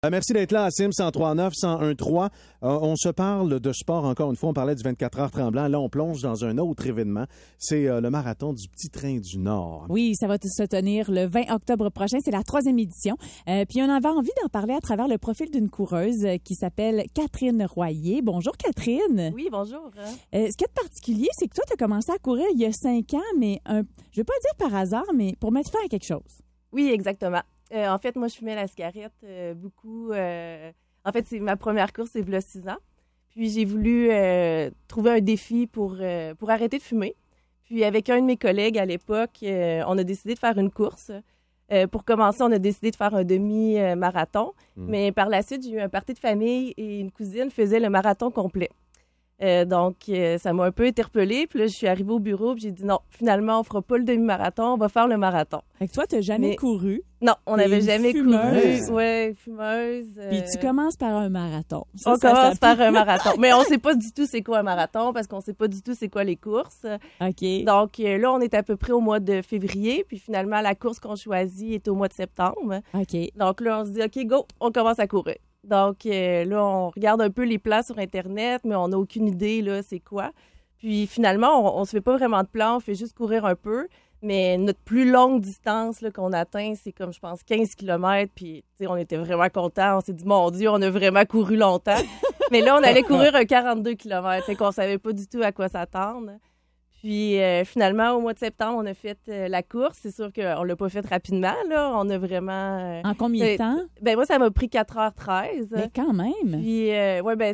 Merci d'être là à Sim 103.9, 101.3. On se parle de sport encore une fois. On parlait du 24 heures Tremblant. Là, on plonge dans un autre événement. C'est le marathon du Petit Train du Nord. Oui, ça va se tenir le 20 octobre prochain. C'est la 3e édition. Puis on avait envie d'en parler à travers le profil d'une coureuse qui s'appelle Catherine Royer. Bonjour Catherine. Oui, bonjour. Ce qui est de particulier, c'est que toi, tu as commencé à courir il y a 5 ans, mais je ne veux pas dire par hasard, mais pour mettre fin à quelque chose. Oui, exactement. En fait, moi, je fumais la cigarette beaucoup. En fait, c'est ma première course, c'est il y a 6 ans. Puis j'ai voulu trouver un défi pour arrêter de fumer. Puis avec un de mes collègues à l'époque, on a décidé de faire une course. Pour commencer, on a décidé de faire un demi-marathon. Mais par la suite, j'ai eu un party de famille et une cousine faisait le marathon complet. Donc, ça m'a un peu interpellée. Puis là, je suis arrivée au bureau puis j'ai dit non, finalement, on fera pas le demi-marathon, on va faire le marathon. Fait que toi, tu n'as jamais couru. Non, on n'avait jamais couru. Ouais, fumeuse. Puis tu commences par un marathon. On commence par un marathon. Mais on sait pas du tout c'est quoi un marathon parce qu'on sait pas du tout c'est quoi les courses. OK. Donc là, on est à peu près au mois de février. Puis finalement, la course qu'on choisit est au mois de septembre. OK. Donc là, on se dit, OK, go, on commence à courir. Donc là, on regarde un peu les plans sur Internet, mais on n'a aucune idée, là, c'est quoi. Puis finalement, on se fait pas vraiment de plan, on fait juste courir un peu. Mais notre plus longue distance là, qu'on atteint, c'est comme, je pense, 15 km. Puis, tu sais, on était vraiment contents. On s'est dit, mon Dieu, on a vraiment couru longtemps. Mais là, on allait courir un 42 km. Fait qu'on savait pas du tout à quoi s'attendre. Puis, finalement, au mois de septembre, on a fait la course. C'est sûr qu'on l'a pas fait rapidement, là. On a vraiment... En combien de temps? Ben moi, ça m'a pris 4h13. Mais quand même! Puis, ouais, ben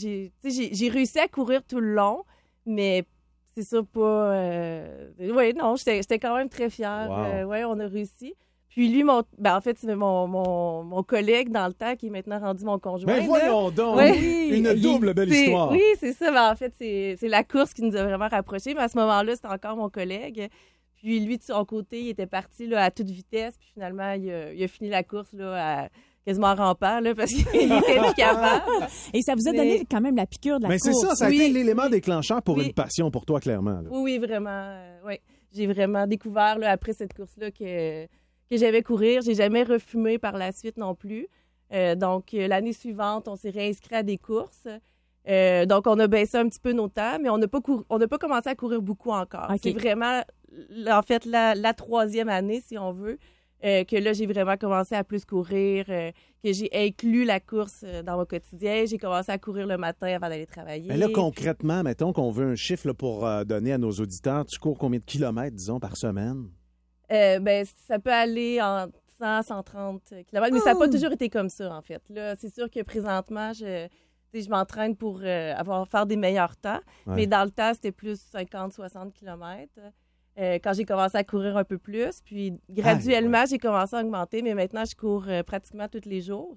j'ai réussi à courir tout le long, mais... C'est ça, pas... Oui, non, j'étais quand même très fière. Wow. Oui, on a réussi. Puis lui, en fait, c'est mon collègue dans le temps qui est maintenant rendu mon conjoint. Mais voyons donc! Ouais. Une double belle histoire. Oui, c'est ça. Ben, en fait, c'est la course qui nous a vraiment rapprochés. Mais à ce moment-là, c'était encore mon collègue. Puis lui, de son côté, il était parti là, à toute vitesse. Puis finalement, il a fini la course là, quasiment en rampant, là, parce qu'il était plus capable. Et ça vous a donné quand même la piqûre de la course. Mais c'est ça a été l'élément déclencheur pour une passion pour toi, clairement. Là. Oui, vraiment. Oui. J'ai vraiment découvert, là, après cette course-là, que j'avais courir. J'ai jamais refumé par la suite non plus. Donc, l'année suivante, on s'est réinscrit à des courses. Donc, on a baissé un petit peu nos temps, mais on n'a pas commencé à courir beaucoup encore. Okay. C'est vraiment, en fait, la 3e année, si on veut, que là, j'ai vraiment commencé à plus courir, que j'ai inclus la course dans mon quotidien. J'ai commencé à courir le matin avant d'aller travailler. Mais là, concrètement, mettons qu'on veut un chiffre là, pour donner à nos auditeurs. Tu cours combien de kilomètres, disons, par semaine? Ben, ça peut aller en 100, 130 kilomètres, mais ça n'a pas toujours été comme ça, en fait. Là, c'est sûr que présentement, je m'entraîne pour faire des meilleurs temps, mais dans le temps, c'était plus 50, 60 kilomètres. Quand j'ai commencé à courir un peu plus. Puis, graduellement, j'ai commencé à augmenter, mais maintenant, je cours pratiquement tous les jours.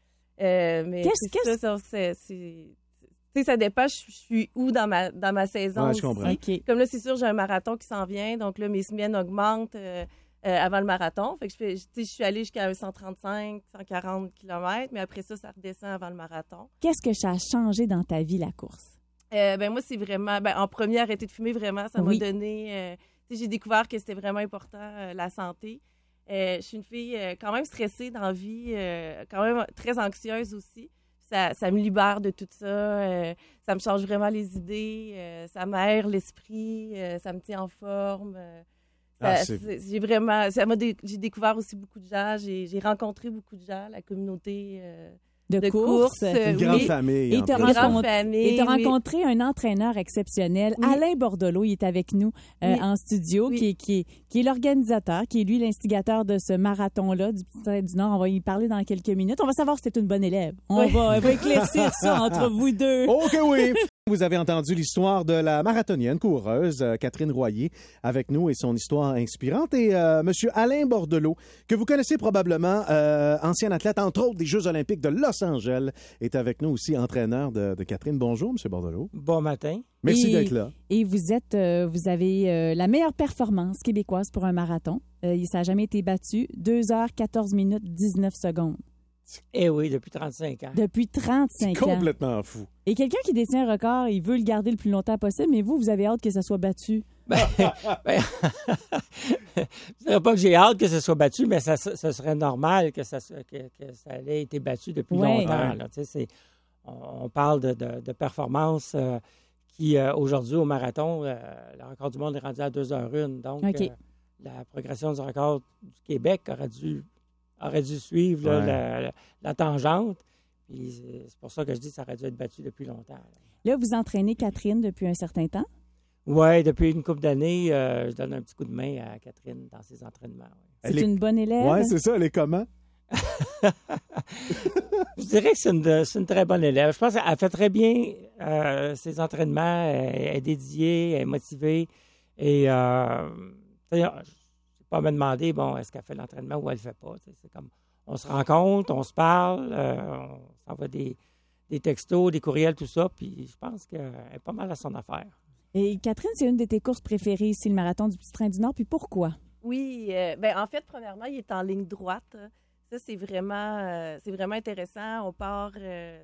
Mais ça dépend, je suis où dans ma saison aussi. Je comprends. Okay. Comme là, c'est sûr, j'ai un marathon qui s'en vient, donc là, mes semaines augmentent avant le marathon. Fait que je suis allée jusqu'à 135, 140 km, mais après ça, ça redescend avant le marathon. Qu'est-ce que ça a changé dans ta vie, la course? Ben moi, c'est vraiment... Ben, en premier, arrêter de fumer, vraiment, ça m'a donné... j'ai découvert que c'était vraiment important, la santé. Je suis une fille quand même stressée dans la vie, quand même très anxieuse aussi. Ça me libère de tout ça. Ça me change vraiment les idées. Ça m'aère l'esprit. Ça me tient en forme. J'ai découvert aussi beaucoup de gens. J'ai rencontré beaucoup de gens, la communauté... de course. Une grande famille. Et tu as rencontré un entraîneur exceptionnel, Alain Bordelot. Il est avec nous en studio, qui est l'organisateur, qui est lui l'instigateur de ce marathon-là du Petit Train du Nord. On va y parler dans quelques minutes. On va savoir si c'est une bonne élève. On va éclaircir ça entre vous deux. OK, oui. Vous avez entendu l'histoire de la marathonienne coureuse Catherine Royer avec nous et son histoire inspirante. Et M. Alain Bordelot, que vous connaissez probablement, ancien athlète, entre autres, des Jeux olympiques de Los Angeles, est avec nous aussi, entraîneur de Catherine. Bonjour, M. Bordelot. Bon matin. Merci d'être là. Et vous avez la meilleure performance québécoise pour un marathon. Ça n'a jamais été battu. 2h14 minutes 19 secondes. Eh oui, depuis 35 ans. Depuis 35 ans. Complètement fou. Et quelqu'un qui détient un record, il veut le garder le plus longtemps possible, mais vous avez hâte que ça soit battu. Je dirais pas que j'ai hâte que ce soit battu, mais ça serait normal que ça ait été battu depuis longtemps. Là. On parle de performances qui, aujourd'hui, au marathon, le record du monde est rendu à 2h01. Donc, la progression du record du Québec aurait dû suivre la tangente. Puis c'est pour ça que je dis que ça aurait dû être battu depuis longtemps. Là, vous entraînez Catherine depuis un certain temps? Oui, depuis une couple d'années, je donne un petit coup de main à Catherine dans ses entraînements. Ouais. C'est une bonne élève? Oui, c'est ça. Elle est comment? Je dirais que c'est une très bonne élève. Je pense qu'elle fait très bien ses entraînements. Elle est dédiée, elle est motivée. Et je ne vais pas me demander, est-ce qu'elle fait l'entraînement ou elle ne le fait pas. C'est comme, on se rencontre, on se parle, on s'envoie des textos, des courriels, tout ça. Puis je pense qu'elle est pas mal à son affaire. Et Catherine, c'est une de tes courses préférées ici, le marathon du Petit Train du Nord. Puis pourquoi? Oui, en fait, premièrement, il est en ligne droite. Ça, c'est vraiment intéressant. On part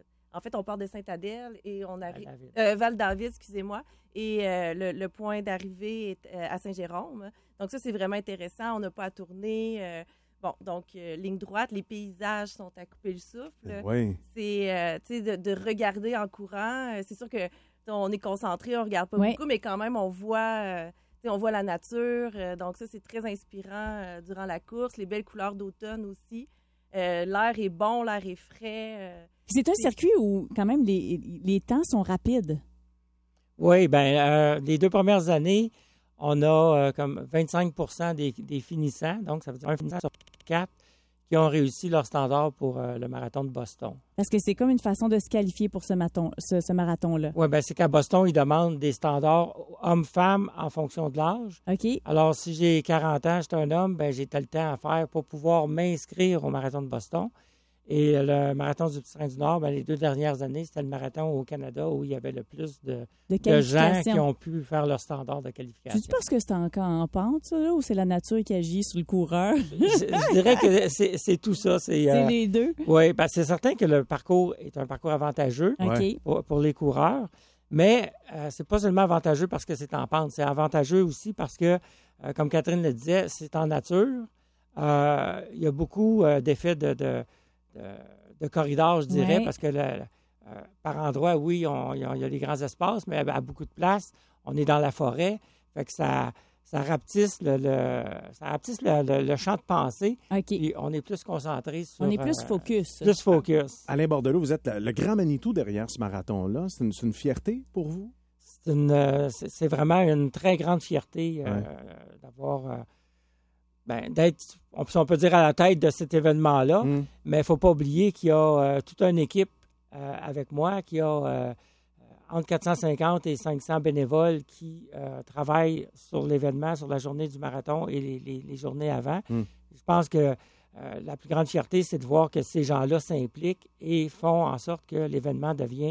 de Sainte-Adèle et on arrive... Val-David, excusez-moi. Et le point d'arrivée est à Saint-Jérôme. Donc ça, c'est vraiment intéressant. On n'a pas à tourner. Ligne droite, les paysages sont à couper le souffle. Oui. C'est, de regarder en courant. C'est sûr que on est concentré, on ne regarde pas beaucoup, mais quand même, on voit la nature. Donc ça, c'est très inspirant durant la course. Les belles couleurs d'automne aussi. L'air est bon, l'air est frais. C'est un circuit où, quand même, les temps sont rapides. Oui, les 2 premières années, on a comme 25 des finissants. Donc, ça veut dire un finissant sur 4 qui ont réussi leur standard pour le marathon de Boston. Parce que c'est comme une façon de se qualifier pour ce marathon-là. Oui, c'est qu'à Boston, ils demandent des standards hommes-femmes en fonction de l'âge. OK. Alors, si j'ai 40 ans, j'étais un homme, j'ai tel temps à faire pour pouvoir m'inscrire au marathon de Boston. Et le marathon du Petit Train du Nord, les 2 dernières années, c'était le marathon au Canada où il y avait le plus de gens qui ont pu faire leur standard de qualification. Tu penses que c'est encore en pente, ça, là, ou c'est la nature qui agit sur le coureur? Je dirais que c'est tout ça. C'est les deux? Oui, c'est certain que le parcours est un parcours avantageux pour les coureurs, mais c'est pas seulement avantageux parce que c'est en pente, c'est avantageux aussi parce que, comme Catherine le disait, c'est en nature. Il y a beaucoup d'effets de corridors, je dirais, parce que par endroits, oui, il y a les grands espaces, mais à beaucoup de places, on est dans la forêt. Fait que ça rapetisse le champ de pensée. OK. Et on est plus concentré sur... On est plus focus. Plus focus. Alain Bordelot, vous êtes le grand Manitou derrière ce marathon-là. C'est une fierté pour vous? C'est vraiment une très grande fierté d'avoir... d'être, on peut dire, à la tête de cet événement-là, mais il ne faut pas oublier qu'il y a toute une équipe avec moi, qui a entre 450 et 500 bénévoles qui travaillent sur l'événement, sur la journée du marathon et les journées avant. Je pense que la plus grande fierté, c'est de voir que ces gens-là s'impliquent et font en sorte que l'événement devient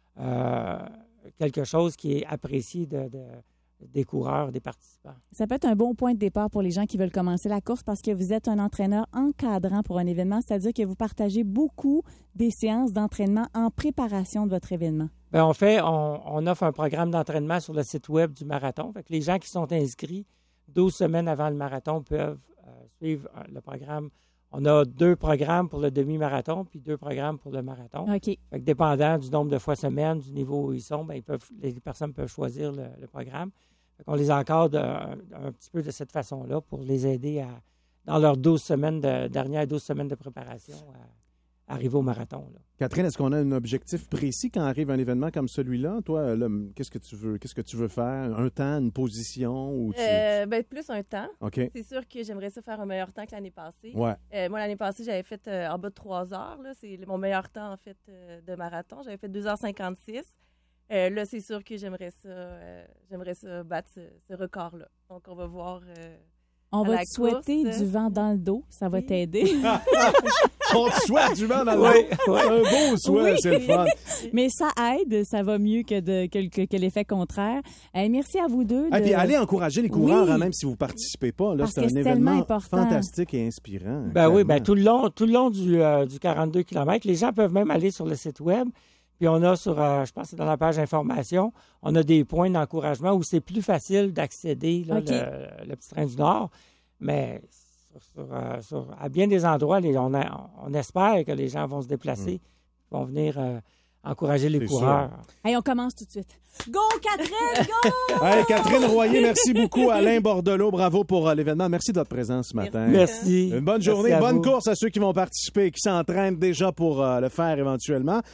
quelque chose qui est apprécié des coureurs, des participants. Ça peut être un bon point de départ pour les gens qui veulent commencer la course parce que vous êtes un entraîneur encadrant pour un événement, c'est-à-dire que vous partagez beaucoup des séances d'entraînement en préparation de votre événement. On offre un programme d'entraînement sur le site web du marathon. Fait que les gens qui sont inscrits 12 semaines avant le marathon peuvent suivre le programme. On a 2 programmes pour le demi-marathon puis 2 programmes pour le marathon. OK. Fait que dépendant du nombre de fois semaine, du niveau où ils sont, les personnes peuvent choisir le programme. On les encadre un petit peu de cette façon-là pour les aider dans leurs 12 semaines dernières 12 semaines de préparation à arriver au marathon. Là. Catherine, est-ce qu'on a un objectif précis quand arrive un événement comme celui-là? Toi, là, qu'est-ce que tu veux faire? Un temps, une position? Ou plus un temps. OK. C'est sûr que j'aimerais ça faire un meilleur temps que l'année passée. Ouais. Moi, l'année passée, j'avais fait en bas de 3 heures. Là. C'est mon meilleur temps, en fait, de marathon. J'avais fait 2h56. Là, c'est sûr que j'aimerais ça battre ce record-là. Donc, on va voir. On va te souhaiter du vent dans le dos. Ça va t'aider. On te souhaite du vent dans le dos. Un beau souhait, c'est le fun. Mais ça aide. Ça va mieux que l'effet contraire. Merci à vous deux. Et puis, allez encourager les coureurs, même si vous ne participez pas. Là, c'est un événement fantastique et inspirant. Tout le long du 42 km, les gens peuvent même aller sur le site web. Puis on a sur, je pense que c'est dans la page information, on a des points d'encouragement où c'est plus facile d'accéder, là, le Petit Train du Nord. Mais à bien des endroits, on espère que les gens vont se déplacer, vont venir encourager les coureurs. Hey, on commence tout de suite. Go, Catherine, go! Hey, Catherine Royer, merci beaucoup. Alain Bordelot, bravo pour l'événement. Merci de votre présence ce matin. Merci. Une bonne journée, bonne course à ceux qui vont participer et qui s'entraînent déjà pour le faire éventuellement.